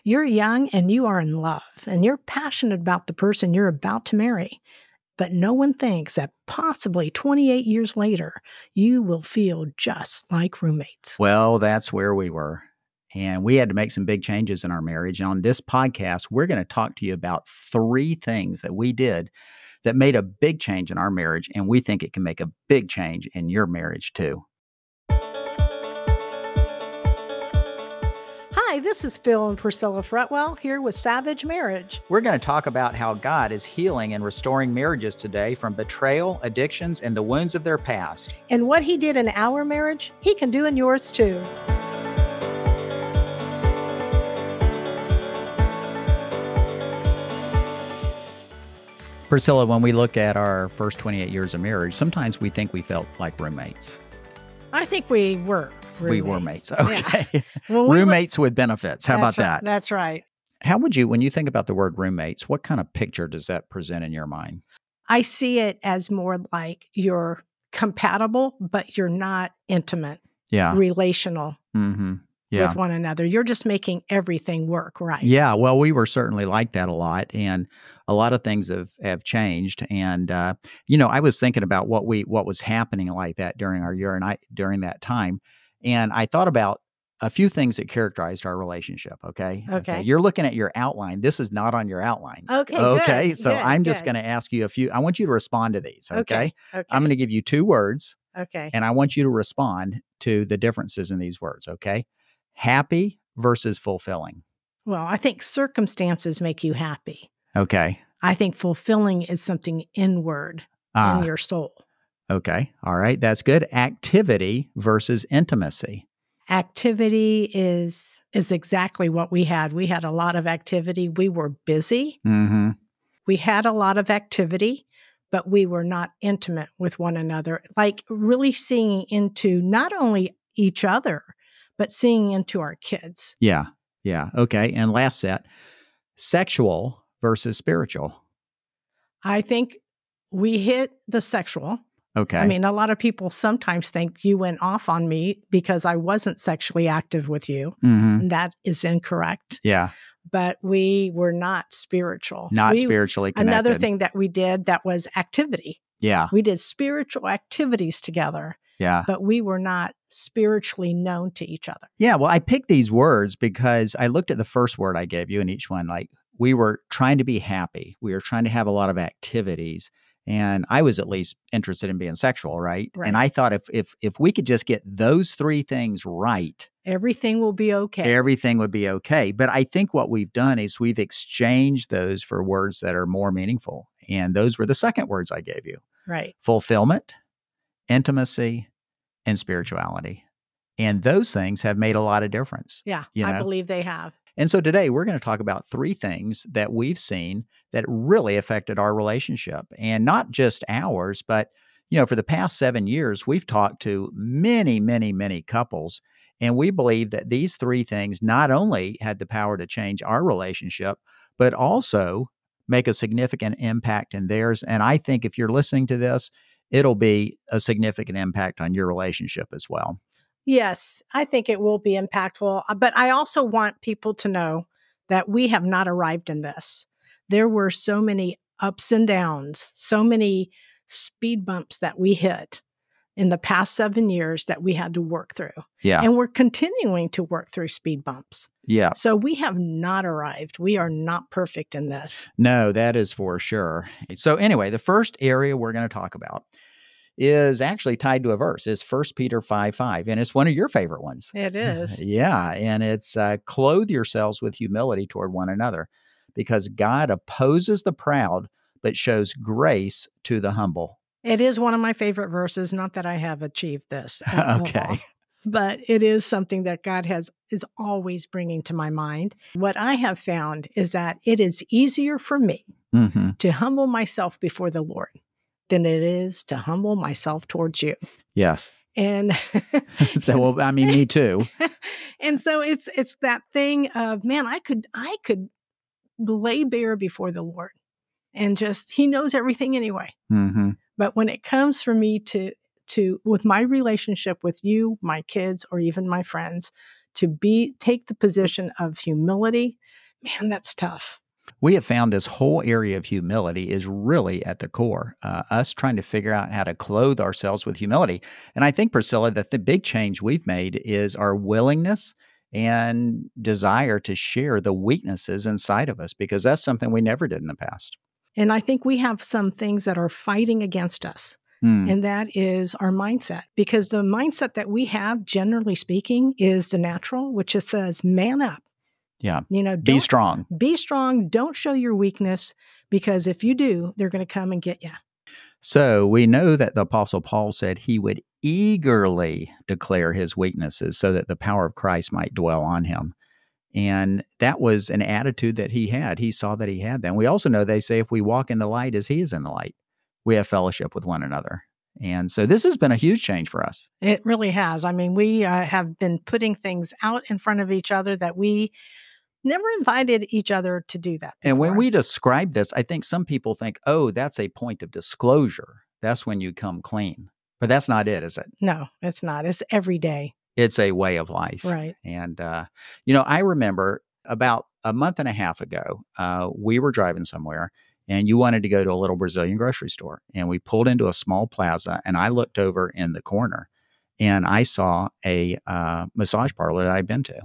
You're young and you are in love and you're passionate about the person you're about to marry. But no one thinks that possibly 28 years later, you will feel just like roommates. Well, that's where we were. And we had to make some big changes in our marriage. And on this podcast, we're going to talk to you about 3 things that we did that made a big change in our marriage. And we think it can make a big change in your marriage too. Hi, this is Phil and Priscilla Fretwell here with Savage Marriage. We're going to talk about how God is healing and restoring marriages today from betrayal, addictions, and the wounds of their past. And what He did in our marriage, He can do in yours too. Priscilla, when we look at our first 28 years of marriage, sometimes we think we felt like roommates. I think we were roommates. We were mates. Okay. Yeah. Roommates with benefits. How about that? That's right. How would you, when you think about the word roommates, what kind of picture does that present in your mind? I see it as more like you're compatible, but you're not intimate, relational with one another. You're just making everything work, right? Yeah, well, we were certainly like that a lot, and a lot of things have changed. And I was thinking about what was happening like that during our year and during that time, and I thought about a few things that characterized our relationship. Okay. You're looking at your outline. This is not on your outline. Okay. Good, So I'm just going to ask you a few. I want you to respond to these. Okay. I'm going to give you 2 words. Okay. And I want you to respond to the differences in these words. Okay. Happy versus fulfilling. Well, I think circumstances make you happy. Okay. I think fulfilling is something inward in your soul. Okay. All right. That's good. Activity versus intimacy. Activity is exactly what we had. We had a lot of activity. We were busy. Mm-hmm. We had a lot of activity, but we were not intimate with one another, like really seeing into not only each other, but seeing into our kids. Yeah. Okay. And last set, sexual versus spiritual. I think we hit the sexual. Okay. I mean, a lot of people sometimes think you went off on me because I wasn't sexually active with you. Mm-hmm. And that is incorrect. Yeah. But we were not spiritual. Spiritually connected. Another thing that we did that was activity. Yeah. We did spiritual activities together. Yeah. But we were not spiritually known to each other. Yeah. Well, I picked these words because I looked at the first word I gave you in each one. Like, we were trying to be happy. We were trying to have a lot of activities. And I was at least interested in being sexual, right? And I thought if we could just get those 3 things right, everything will be okay. Everything would be okay. But I think what we've done is we've exchanged those for words that are more meaningful. And those were the second words I gave you. Right. Fulfillment, intimacy, and spirituality. And those things have made a lot of difference. Yeah, I believe they have. And so today we're going to talk about 3 things that we've seen that really affected our relationship, and not just ours, but, for the past 7 years, we've talked to many, many, many couples, and we believe that these 3 things not only had the power to change our relationship, but also make a significant impact in theirs. And I think if you're listening to this, it'll be a significant impact on your relationship as well. Yes, I think it will be impactful. But I also want people to know that we have not arrived in this. There were so many ups and downs, so many speed bumps that we hit in the past 7 years that we had to work through. Yeah. And we're continuing to work through speed bumps. Yeah. So we have not arrived. We are not perfect in this. No, that is for sure. So anyway, the first area we're going to talk about is actually tied to a verse. It's 1 Peter 5:5, and it's one of your favorite ones. It is. Yeah, and it's clothe yourselves with humility toward one another, because God opposes the proud, but shows grace to the humble. It is one of my favorite verses, not that I have achieved this. Okay. But it is something that God is always bringing to my mind. What I have found is that it is easier for me to humble myself before the Lord than it is to humble myself towards you. Yes. And so, well, I mean, me too. And so it's that thing of, man, I could lay bare before the Lord, and just, He knows everything anyway. Mm-hmm. But when it comes for me to with my relationship with you, my kids, or even my friends, to take the position of humility, man, that's tough. We have found this whole area of humility is really at the core, us trying to figure out how to clothe ourselves with humility. And I think, Priscilla, that the big change we've made is our willingness and desire to share the weaknesses inside of us, because that's something we never did in the past. And I think we have some things that are fighting against us. And that is our mindset, because the mindset that we have, generally speaking, is the natural, which just says, man up. Yeah. Be strong. Be strong. Don't show your weakness, because if you do, they're going to come and get you. So we know that the Apostle Paul said he would eagerly declare his weaknesses so that the power of Christ might dwell on him. And that was an attitude that he had. He saw that he had that. And we also know they say if we walk in the light as he is in the light, we have fellowship with one another. And so this has been a huge change for us. It really has. I mean, we have been putting things out in front of each other that we never invited each other to do that before. And when we describe this, I think some people think, oh, that's a point of disclosure. That's when you come clean. But that's not it, is it? No, it's not. It's every day. It's a way of life. Right. And, I remember about a month and a half ago, we were driving somewhere and you wanted to go to a little Brazilian grocery store. And we pulled into a small plaza and I looked over in the corner and I saw a massage parlor that I'd been to.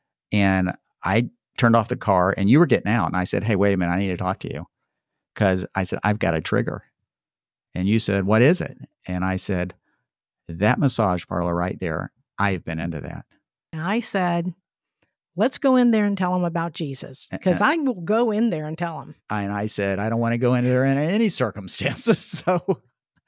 And I turned off the car and you were getting out. And I said, hey, wait a minute, I need to talk to you. Because I said, I've got a trigger. And you said, what is it? And I said, that massage parlor right there, I've been into that. And I said, let's go in there and tell them about Jesus, because I will go in there and tell them. And I said, I don't want to go in there in any circumstances. So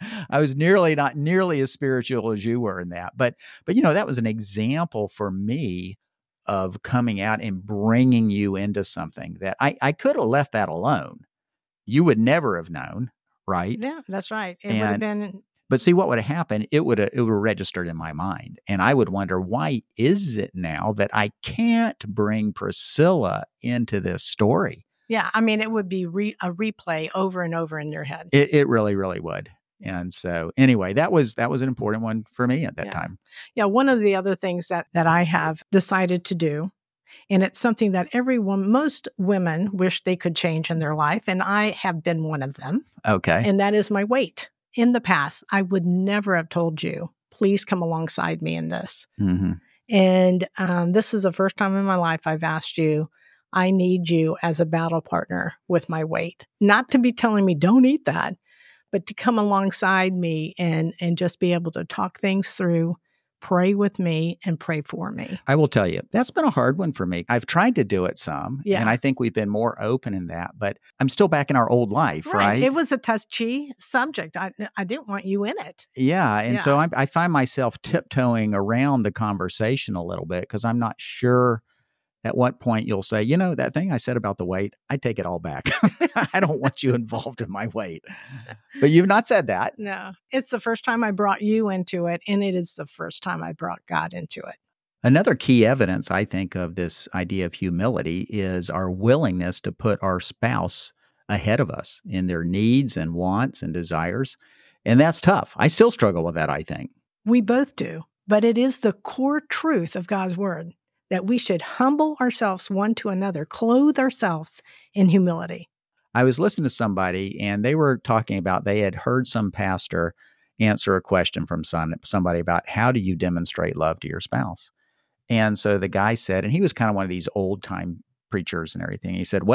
I was not nearly as spiritual as you were in that. But that was an example for me of coming out and bringing you into something that I could have left that alone. You would never have known, right? Yeah, that's right. It would have been. But see, what would have happened? It would have registered in my mind. And I would wonder, why is it now that I can't bring Priscilla into this story? Yeah, I mean, it would be a replay over and over in your head. It really, really would. And so anyway, that was an important one for me at that time. Yeah, one of the other things that I have decided to do, and it's something that most women wish they could change in their life, and I have been one of them. Okay. And that is my weight. In the past, I would never have told you, please come alongside me in this. Mm-hmm. And this is the first time in my life I've asked you, I need you as a battle partner with my weight. Not to be telling me, don't eat that, but to come alongside me and just be able to talk things through, pray with me and pray for me. I will tell you, that's been a hard one for me. I've tried to do it some, and I think we've been more open in that, but I'm still back in our old life, right? It was a touchy subject. I didn't want you in it. Yeah, and so I find myself tiptoeing around the conversation a little bit because I'm not sure at what point you'll say, that thing I said about the weight, I take it all back. I don't want you involved in my weight. But you've not said that. No, it's the first time I brought you into it, and it is the first time I brought God into it. Another key evidence, I think, of this idea of humility is our willingness to put our spouse ahead of us in their needs and wants and desires. And that's tough. I still struggle with that, I think. We both do. But it is the core truth of God's word that we should humble ourselves one to another, clothe ourselves in humility. I was listening to somebody, and they were talking about they had heard some pastor answer a question from somebody about how do you demonstrate love to your spouse? And so the guy said, and he was kind of one of these old-time preachers and everything. He said,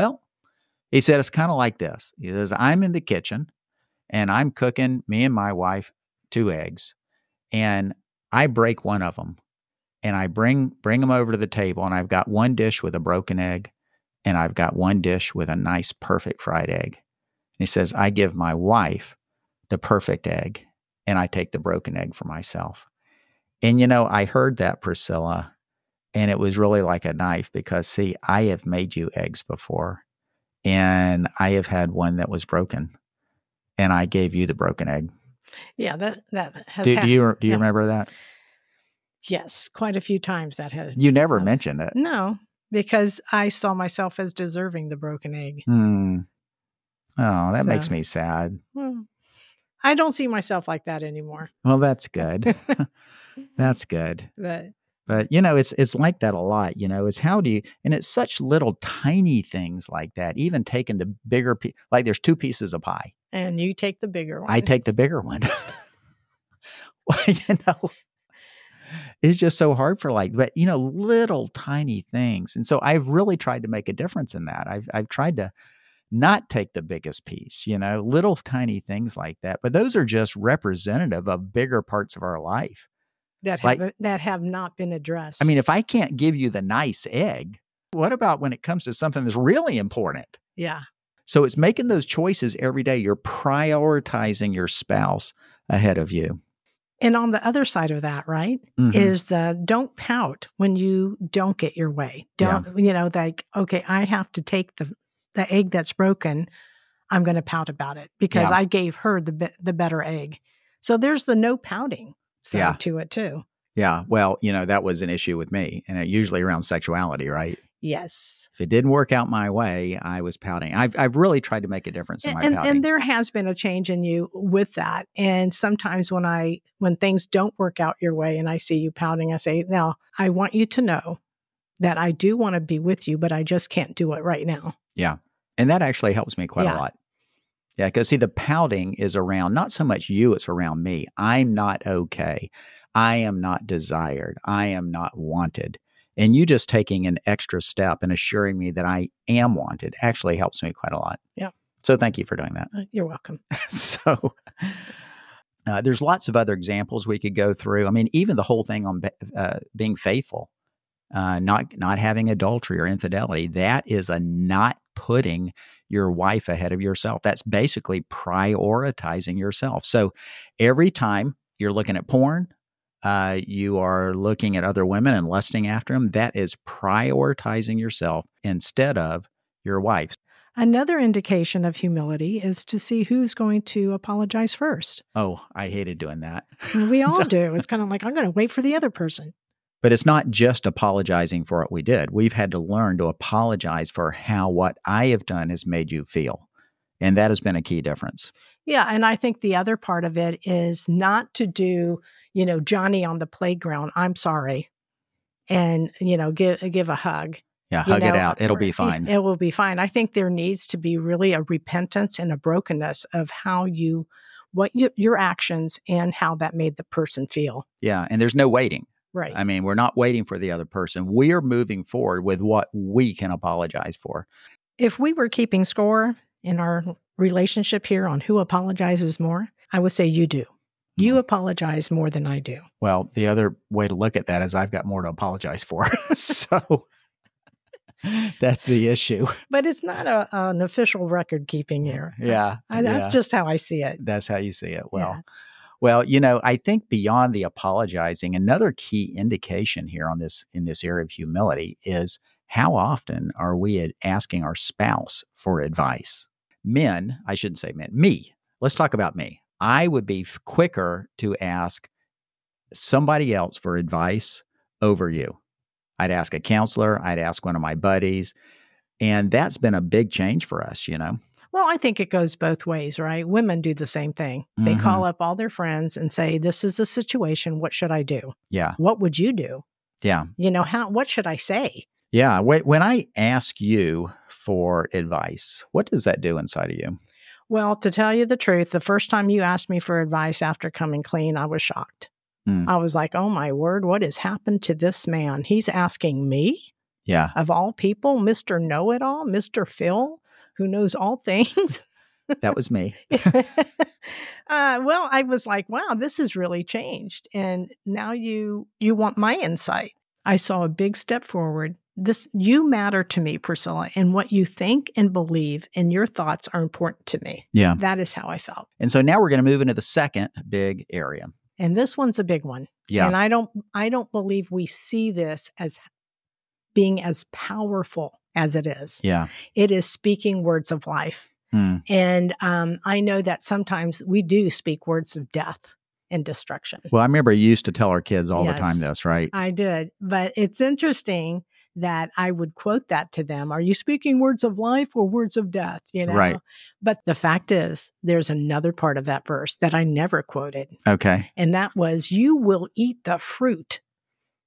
it's kind of like this. He says, I'm in the kitchen, and I'm cooking, me and my wife, 2 eggs, and I break one of them. And I bring them over to the table, and I've got one dish with a broken egg, and I've got one dish with a nice, perfect fried egg. And he says, I give my wife the perfect egg, and I take the broken egg for myself. And, I heard that, Priscilla, and it was really like a knife because, see, I have made you eggs before, and I have had one that was broken, and I gave you the broken egg. Yeah, that has happened. Do you remember that? Yes, quite a few times that had. You never mentioned it. No, because I saw myself as deserving the broken egg. Oh, that makes me sad. Well, I don't see myself like that anymore. Well, that's good. That's good. But But, it's like that a lot, is how do you, and it's such little tiny things like that, even taking the bigger, like there's two pieces of pie. And you take the bigger one. I take the bigger one. Well, it's just so hard for but, little tiny things. And so I've really tried to make a difference in that. I've tried to not take the biggest piece, little tiny things like that. But those are just representative of bigger parts of our life. That have not been addressed. I mean, if I can't give you the nice egg, what about when it comes to something that's really important? Yeah. So it's making those choices every day. You're prioritizing your spouse ahead of you. And on the other side of that, right, is don't pout when you don't get your way. Don't, okay, I have to take the egg that's broken. I'm going to pout about it because I gave her the better egg. So there's the no pouting side to it too. Yeah. Well, that was an issue with me, and usually around sexuality, right? Yes. If it didn't work out my way, I was pouting. I've really tried to make a difference in my pouting. And there has been a change in you with that. And sometimes when things don't work out your way and I see you pouting, I say, now I want you to know that I do want to be with you, but I just can't do it right now. Yeah. And that actually helps me quite a lot. Yeah. Because see, the pouting is around not so much you, it's around me. I'm not okay. I am not desired. I am not wanted. And you just taking an extra step and assuring me that I am wanted actually helps me quite a lot. Yeah. So thank you for doing that. You're welcome. So there's lots of other examples we could go through. I mean, even the whole thing on being faithful, not having adultery or infidelity, that is a not putting your wife ahead of yourself. That's basically prioritizing yourself. So every time you're looking at porn, you are looking at other women and lusting after them, that is prioritizing yourself instead of your wife. Another indication of humility is to see who's going to apologize first. Oh, I hated doing that. We all do. It's kind of like, I'm going to wait for the other person. But it's not just apologizing for what we did. We've had to learn to apologize for how what I have done has made you feel. And that has been a key difference. Yeah. And I think the other part of it is not to do, Johnny on the playground, I'm sorry, and, give a hug. Yeah, hug it out. It'll be fine. It will be fine. I think there needs to be really a repentance and a brokenness of your actions and how that made the person feel. Yeah. And there's no waiting. Right. I mean, we're not waiting for the other person. We are moving forward with what we can apologize for. If we were keeping score in our relationship here on who apologizes more, I would say you do. You apologize more than I do. Well, the other way to look at that is I've got more to apologize for. So that's the issue. But it's not an official record keeping here. Yeah. That's just how I see it. That's how you see it. Well, I think beyond the apologizing, another key indication here in this area of humility is how often are we asking our spouse for advice? Men, I shouldn't say men, me. Let's talk about me. I would be quicker to ask somebody else for advice over you. I'd ask a counselor. I'd ask one of my buddies. And that's been a big change for us, Well, I think it goes both ways, right? Women do the same thing. They call up all their friends and say, this is the situation. What should I do? Yeah. What would you do? Yeah. What should I say? Yeah. When I ask you for advice, what does that do inside of you? Well, to tell you the truth, the first time you asked me for advice after coming clean, I was shocked. I was like, oh my word, what has happened to this man? He's asking me? Yeah. Of all people, Mr. Know-It-All, Mr. Phil, who knows all things. That was me. Well, I was like, wow, this has really changed. And now you want my insight. I saw a big step forward. You matter to me, Priscilla, and what you think and believe and your thoughts are important to me. Yeah. That is how I felt. And so now we're going to move into the second big area. And this one's a big one. Yeah. And I don't believe we see this as being as powerful as it is. Yeah. It is speaking words of life. And I know that sometimes we do speak words of death and destruction. Well, I remember you used to tell our kids all the time this, right? I did. But it's interesting that I would quote that to them. Are you speaking words of life or words of death? Right. But the fact is, there's another part of that verse that I never quoted. Okay. And that was, you will eat the fruit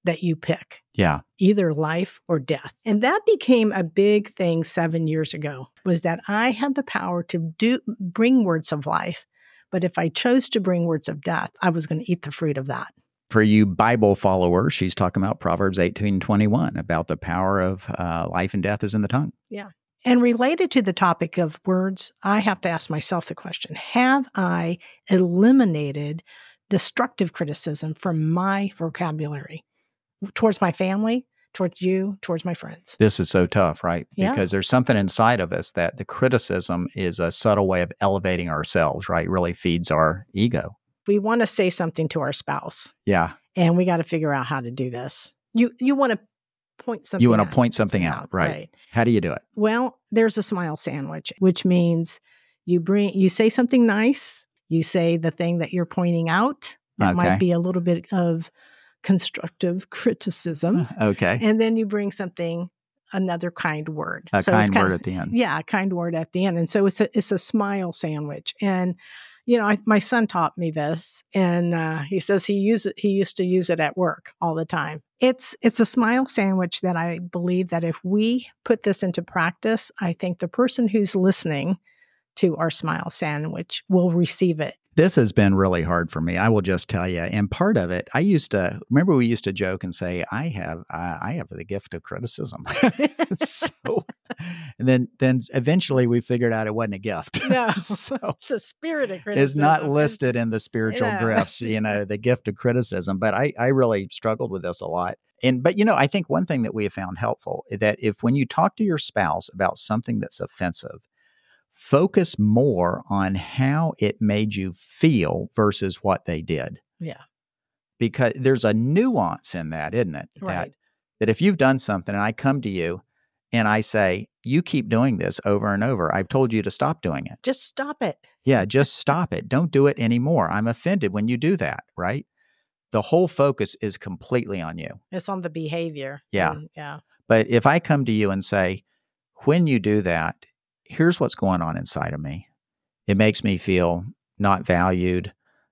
that you pick, Yeah. either life or death. And that became a big thing 7 years ago, was that I had the power to bring words of life. But if I chose to bring words of death, I was going to eat the fruit of that. For you Bible followers, she's talking about Proverbs 18:21, about the power of life and death is in the tongue. Yeah. And related to the topic of words, I have to ask myself the question, have I eliminated destructive criticism from my vocabulary towards my family, towards you, towards my friends? This is so tough, right? Yeah. Because there's something inside of us that the criticism is a subtle way of elevating ourselves, right? It really feeds our ego. We want to say something to our spouse. Yeah. And we got to figure out how to do this. You want to point something out. You want to point something out, right? How do you do it? Well, there's a smile sandwich, which means you say something nice, you say the thing that you're pointing out that might be a little bit of constructive criticism. Okay. And then you bring another kind word. A kind word at the end. Yeah, a kind word at the end. And so it's a smile sandwich. And my son taught me this, and he says he used to use it at work all the time. It's a smile sandwich that I believe that if we put this into practice, I think the person who's listening to our smile sandwich will receive it. This has been really hard for me. I will just tell you. And part of it, we used to joke and say, I have the gift of criticism. And then eventually we figured out it wasn't a gift. No, so it's a spirit of criticism. It's not listed in the spiritual gifts, the gift of criticism. But I really struggled with this a lot. But I think one thing that we have found helpful is that when you talk to your spouse about something that's offensive, focus more on how it made you feel versus what they did. Yeah. Because there's a nuance in that, isn't it? Right. That if you've done something and I come to you and I say, you keep doing this over and over, I've told you to stop doing it. Just stop it. Yeah, just stop it. Don't do it anymore. I'm offended when you do that, right? The whole focus is completely on you. It's on the behavior. Yeah. Yeah. But if I come to you and say, when you do that, here's what's going on inside of me. It makes me feel not valued,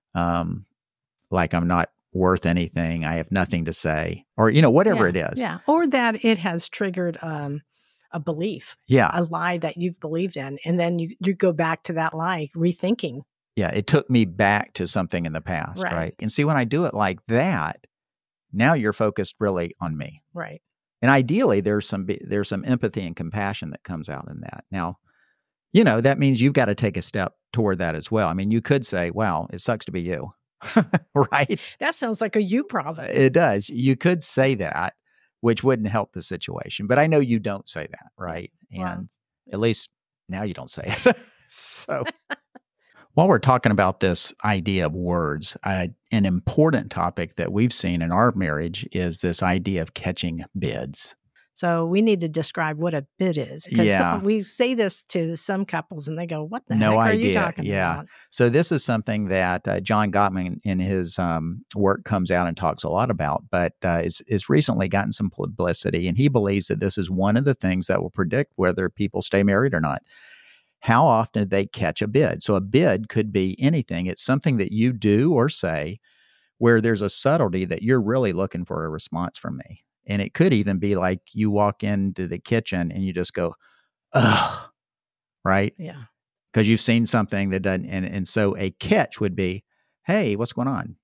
like I'm not worth anything. I have nothing to say, or, whatever it is. Yeah. Or that it has triggered a belief, a lie that you've believed in. And then you go back to that lie, rethinking. Yeah. It took me back to something in the past. Right. And see, when I do it like that, now you're focused really on me. Right. And ideally there's some empathy and compassion that comes out in that. Now, that means you've got to take a step toward that as well. I mean, you could say, wow, it sucks to be you. Right? That sounds like a you problem. It does. You could say that, which wouldn't help the situation. But I know you don't say that, right? And at least now you don't say it. So while we're talking about this idea of words, an important topic that we've seen in our marriage is this idea of catching bids. So we need to describe what a bid is. Because we say this to some couples and they go, what the heck are you talking about? So this is something that John Gottman in his work comes out and talks a lot about, but is recently gotten some publicity. And he believes that this is one of the things that will predict whether people stay married or not. How often they catch a bid. So a bid could be anything. It's something that you do or say where there's a subtlety that you're really looking for a response from me. And it could even be like you walk into the kitchen and you just go, ugh, right? Yeah. Because you've seen something that doesn't, and so a catch would be, hey, what's going on?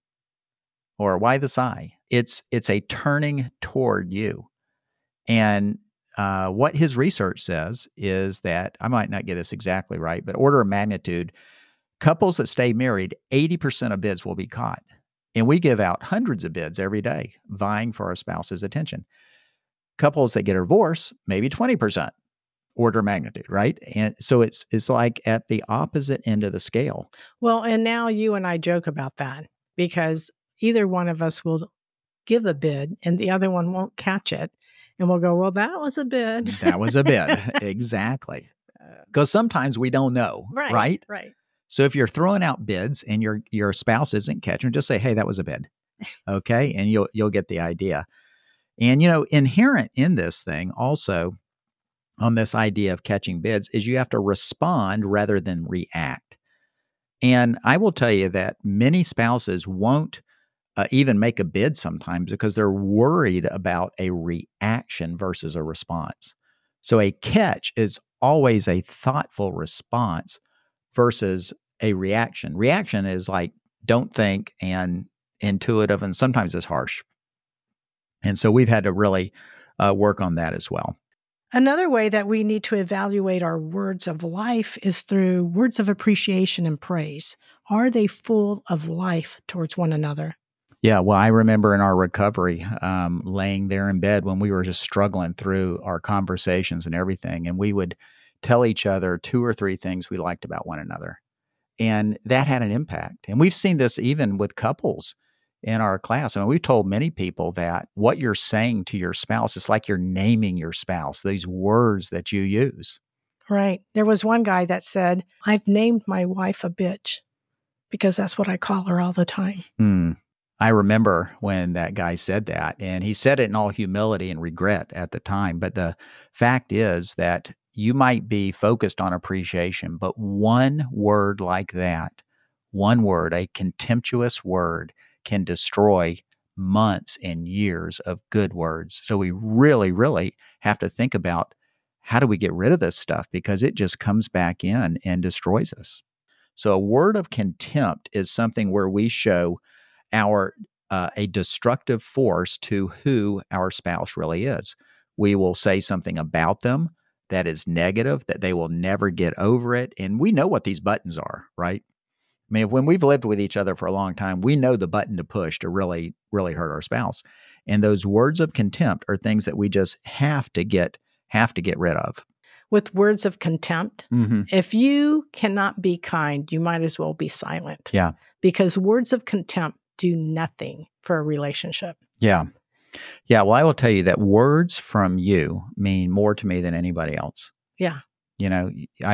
Or why the sigh? It's a turning toward you. And what his research says is that, I might not get this exactly right, but order of magnitude, couples that stay married, 80% of bids will be caught. And we give out hundreds of bids every day, vying for our spouse's attention. Couples that get a divorce, maybe 20% order of magnitude, right? And so it's like at the opposite end of the scale. Well, and now you and I joke about that because either one of us will give a bid and the other one won't catch it. And we'll go, well, that was a bid. That was a bid. Exactly. Because sometimes we don't know, right? Right. So if you're throwing out bids and your spouse isn't catching, just say, hey, that was a bid. Okay. And you'll get the idea. And, inherent in this thing also on this idea of catching bids is you have to respond rather than react. And I will tell you that many spouses won't even make a bid sometimes because they're worried about a reaction versus a response. So a catch is always a thoughtful response versus a reaction. Reaction is like don't think and intuitive, and sometimes it's harsh. And so we've had to really work on that as well. Another way that we need to evaluate our words of life is through words of appreciation and praise. Are they full of life towards one another? Yeah, well, I remember in our recovery, laying there in bed when we were just struggling through our conversations and everything, and we would tell each other 2 or 3 things we liked about one another, and that had an impact. And we've seen this even with couples in our class. I mean, we've told many people that what you're saying to your spouse is like you're naming your spouse, these words that you use. Right. There was one guy that said, I've named my wife a bitch because that's what I call her all the time. I remember when that guy said that, and he said it in all humility and regret at the time. But the fact is that you might be focused on appreciation, but one word like that, one word, a contemptuous word, can destroy months and years of good words. So we really, really have to think about how do we get rid of this stuff because it just comes back in and destroys us. So a word of contempt is something where we show our a destructive force to who our spouse really is. We will say something about them that is negative, that they will never get over it. And we know what these buttons are, right? I mean, when we've lived with each other for a long time, we know the button to push to really, really hurt our spouse. And those words of contempt are things that we just have to get rid of. With words of contempt, if you cannot be kind, you might as well be silent. Yeah. Because words of contempt do nothing for a relationship. Yeah. Yeah. Well, I will tell you that words from you mean more to me than anybody else. Yeah. You know,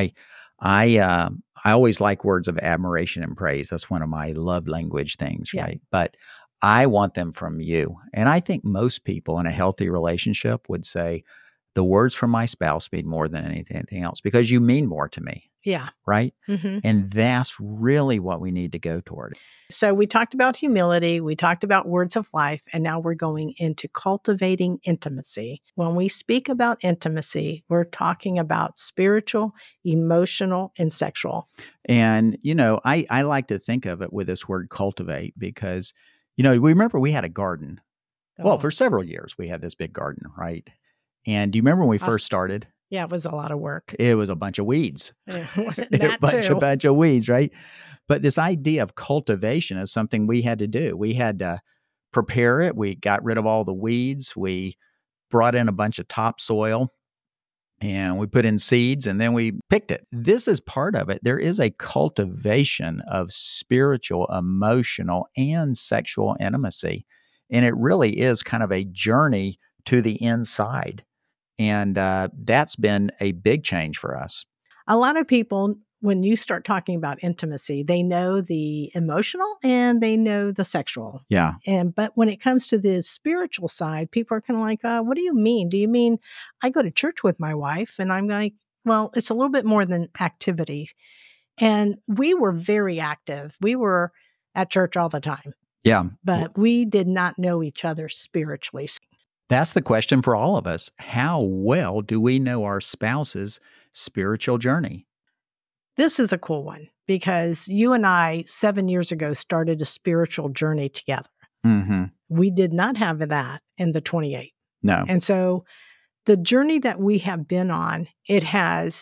I always like words of admiration and praise. That's one of my love language things, Yeah. right? But I want them from you. And I think most people in a healthy relationship would say the words from my spouse mean more than anything else because you mean more to me. Yeah. Right? And that's really what we need to go toward. So we talked about humility, we talked about words of life, and now we're going into cultivating intimacy. When we speak about intimacy, we're talking about spiritual, emotional, and sexual. And, you know, I like to think of it with this word cultivate because, you know, we remember we had a garden. Well, for several years, we had this big garden, right? And do you remember when we first started? Yeah, it was a lot of work. It was a bunch of weeds. a bunch of weeds, right? But this idea of cultivation is something we had to do. We had to prepare it. We got rid of all the weeds. We brought in a bunch of topsoil and we put in seeds and then we picked it. This is part of it. There is a cultivation of spiritual, emotional, and sexual intimacy. And it really is kind of a journey to the inside. And that's been a big change for us. A lot of people, when you start talking about intimacy, they know the emotional and they know the sexual. Yeah. But when it comes to the spiritual side, people are kind of like, what do you mean? Do you mean I go to church with my wife? And I'm like, well, it's a little bit more than activity. And we were very active. We were at church all the time. Yeah. But we did not know each other spiritually. That's the question for all of us. How well do we know our spouse's spiritual journey? This is a cool one because you and I, 7 years ago, started a spiritual journey together. We did not have that in the 28. No. And so the journey that we have been on, it has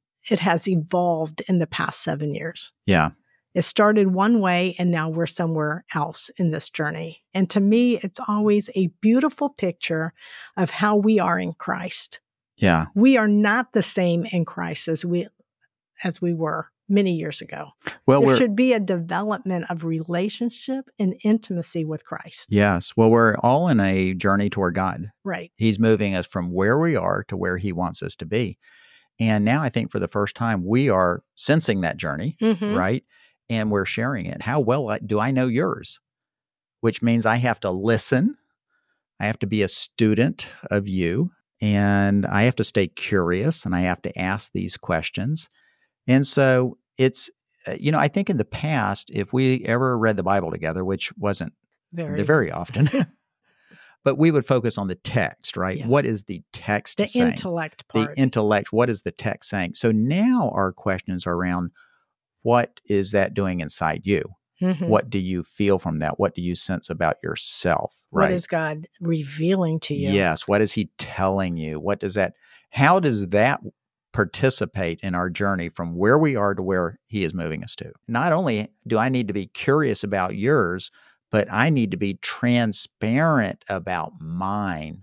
evolved in the past 7 years. Yeah. It started one way and now we're somewhere else in this journey. And to me, it's always a beautiful picture of how we are in Christ. Yeah. We are not the same in Christ as we were many years ago. Well, there should be a development of relationship and intimacy with Christ. Yes. Well, we're all in a journey toward God. Right. He's moving us from where we are to where he wants us to be. And now I think for the first time, we are sensing that journey, right? And we're sharing it. How well do I know yours? Which means I have to listen. I have to be a student of you. And I have to stay curious and I have to ask these questions. And so it's, I think in the past, if we ever read the Bible together, which wasn't Very. very often. But we would focus on the text, right? Yeah. What is the text The saying? intellect The part. intellect, what is the text saying? So now our questions are around, what is that doing inside you? Mhm. What do you feel from that? What do you sense about yourself? What Right? is God revealing to you? Yes. What is he telling you? How does that participate in our journey from where we are to where he is moving us to? Not only do I need to be curious about yours, but I need to be transparent about mine.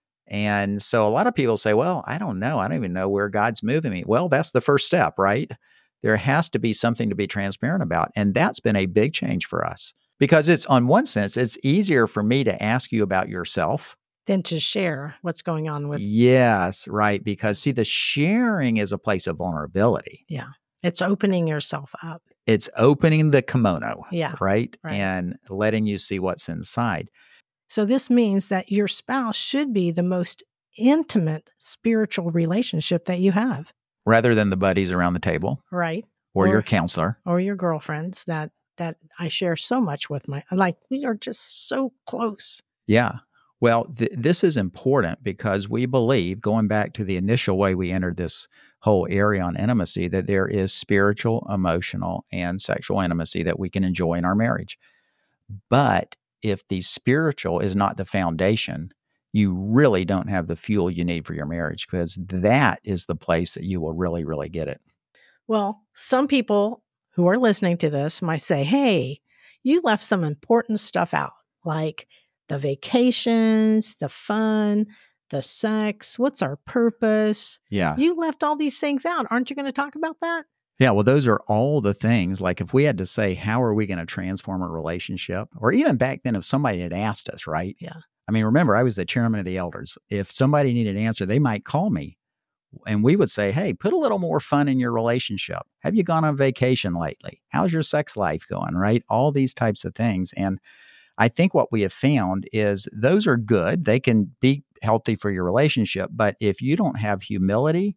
And so a lot of people say, well, I don't know. I don't even know where God's moving me. Well, that's the first step, right? There has to be something to be transparent about. And that's been a big change for us because it's, on one sense, it's easier for me to ask you about yourself Than to share what's going on with. Yes, right. Because see, the sharing is a place of vulnerability. Yeah. It's opening yourself up. It's opening the kimono, Yeah, right? right. And letting you see what's inside. So this means that your spouse should be the most intimate spiritual relationship that you have, Rather than the buddies around the table right? or your counselor. Or your girlfriends that I share so much with we are just so close. Yeah. Well, this is important because we believe, going back to the initial way we entered this whole area on intimacy, that there is spiritual, emotional, and sexual intimacy that we can enjoy in our marriage. But if the spiritual is not the foundation, you really don't have the fuel you need for your marriage, because that is the place that you will really, really get it. Well, some people who are listening to this might say, hey, you left some important stuff out, like the vacations, the fun, the sex, what's our purpose? Yeah. You left all these things out. Aren't you going to talk about that? Yeah, well, those are all the things. Like if we had to say, how are we going to transform a relationship? Or even back then, if somebody had asked us, right? Yeah. I mean, remember, I was the chairman of the elders. If somebody needed an answer, they might call me and we would say, hey, put a little more fun in your relationship. Have you gone on vacation lately? How's your sex life going? Right? All these types of things. And I think what we have found is those are good. They can be healthy for your relationship. But if you don't have humility,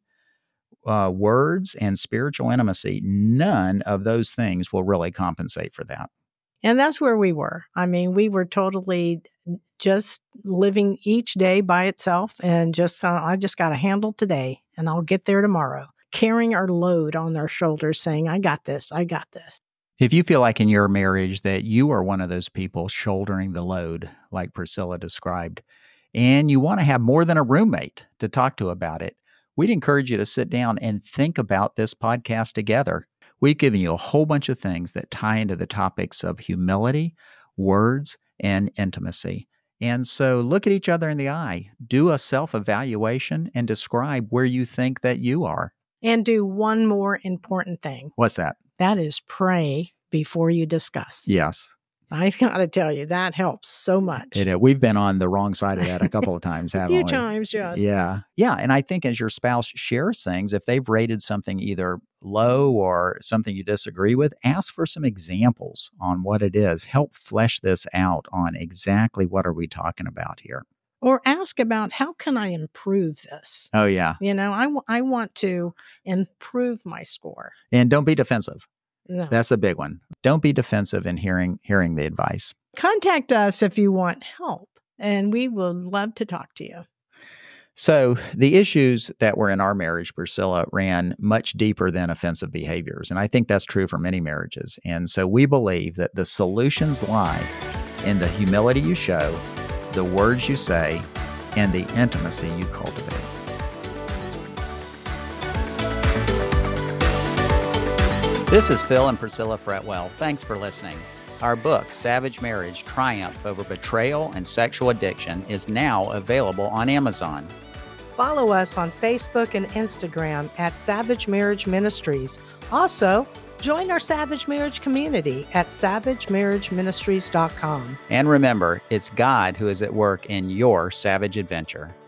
words, and spiritual intimacy, none of those things will really compensate for that. And that's where we were. I mean, we were totally just living each day by itself and I just got to handle today and I'll get there tomorrow, carrying our load on our shoulders saying, I got this, I got this. If you feel like in your marriage that you are one of those people shouldering the load, like Priscilla described, and you want to have more than a roommate to talk to about it, we'd encourage you to sit down and think about this podcast together. We've given you a whole bunch of things that tie into the topics of humility, words, and intimacy. And so look at each other in the eye, do a self-evaluation, and describe where you think that you are. And do one more important thing. What's that? That is pray before you discuss. Yes. I got to tell you, that helps so much. We've been on the wrong side of that a couple of times, haven't we? A few times, yes. Yeah. Yeah. And I think as your spouse shares things, if they've rated something either low or something you disagree with, ask for some examples on what it is. Help flesh this out on exactly what are we talking about here. Or ask about how can I improve this? Oh, yeah. You know, I want to improve my score. And don't be defensive. No. That's a big one. Don't be defensive in hearing the advice. Contact us if you want help, and we will love to talk to you. So the issues that were in our marriage, Priscilla, ran much deeper than offensive behaviors. And I think that's true for many marriages. And so we believe that the solutions lie in the humility you show, the words you say, and the intimacy you cultivate. This is Phil and Priscilla Fretwell. Thanks for listening. Our book, Savage Marriage: Triumph Over Betrayal and Sexual Addiction, is now available on Amazon. Follow us on Facebook and Instagram at Savage Marriage Ministries. Also, join our Savage Marriage community at savagemarriageministries.com. And remember, it's God who is at work in your savage adventure.